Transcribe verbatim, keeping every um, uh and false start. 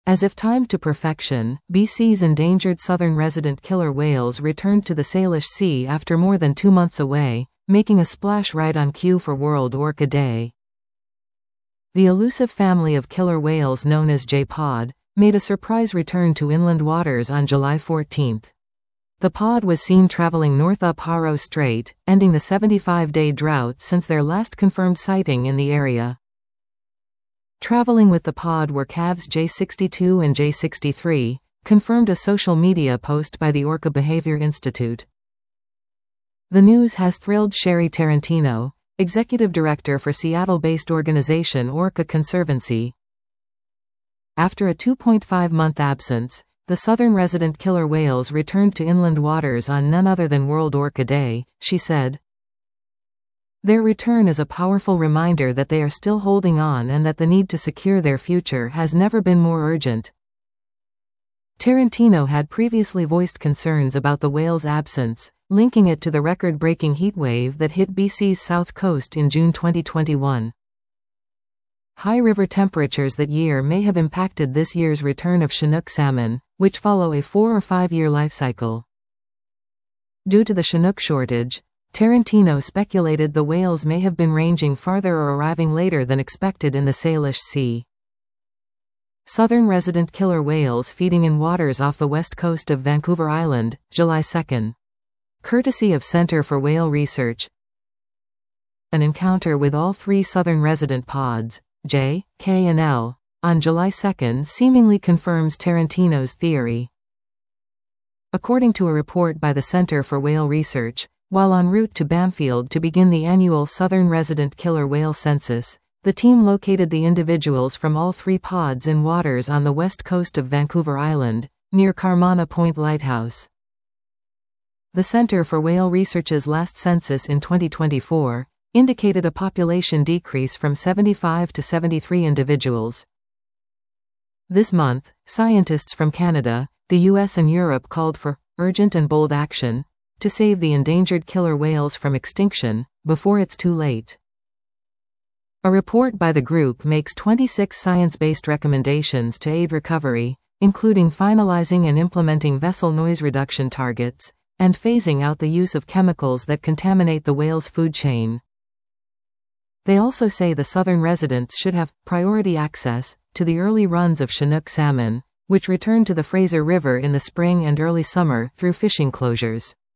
As if timed to perfection, B C's endangered southern resident killer whales returned to the Salish Sea after more than two months away, making a splash right on cue for World Orca Day. The elusive family of killer whales known as J-Pod made a surprise return to inland waters on July fourteenth. The pod was seen traveling north up Haro Strait, ending the seventy-five day drought since their last confirmed sighting in the area. Traveling with the pod were calves J sixty-two and J sixty-three, confirmed a social media post by the Orca Behavior Institute. The news has thrilled Sherry Tarantino, executive director for Seattle-based organization Orca Conservancy. After a two point five month absence, the southern resident killer whales returned to inland waters on none other than World Orca Day, she said. Their return is a powerful reminder that they are still holding on and that the need to secure their future has never been more urgent. Tarantino had previously voiced concerns about the whales' absence, linking it to the record-breaking heatwave that hit B C's south coast in June twenty twenty-one. High river temperatures that year may have impacted this year's return of Chinook salmon, which follow a four or five year life cycle. Due to the Chinook shortage, Tarantino speculated the whales may have been ranging farther or arriving later than expected in the Salish Sea. Southern resident killer whales feeding in waters off the west coast of Vancouver Island, July second. Courtesy of Center for Whale Research. An encounter with all three southern resident pods, J, K and L, on July second seemingly confirms Tarantino's theory. According to a report by the Center for Whale Research, while en route to Bamfield to begin the annual Southern Resident Killer Whale Census, the team located the individuals from all three pods in waters on the west coast of Vancouver Island, near Carmana Point Lighthouse. The Center for Whale Research's last census in twenty twenty-four indicated a population decrease from seventy-five to seventy-three individuals. This month, scientists from Canada, the U S and Europe called for urgent and bold action to save the endangered killer whales from extinction, before it's too late. A report by the group makes twenty-six science-based recommendations to aid recovery, including finalizing and implementing vessel noise reduction targets, and phasing out the use of chemicals that contaminate the whale's food chain. They also say the southern residents should have priority access to the early runs of Chinook salmon, which return to the Fraser River in the spring and early summer through fishing closures.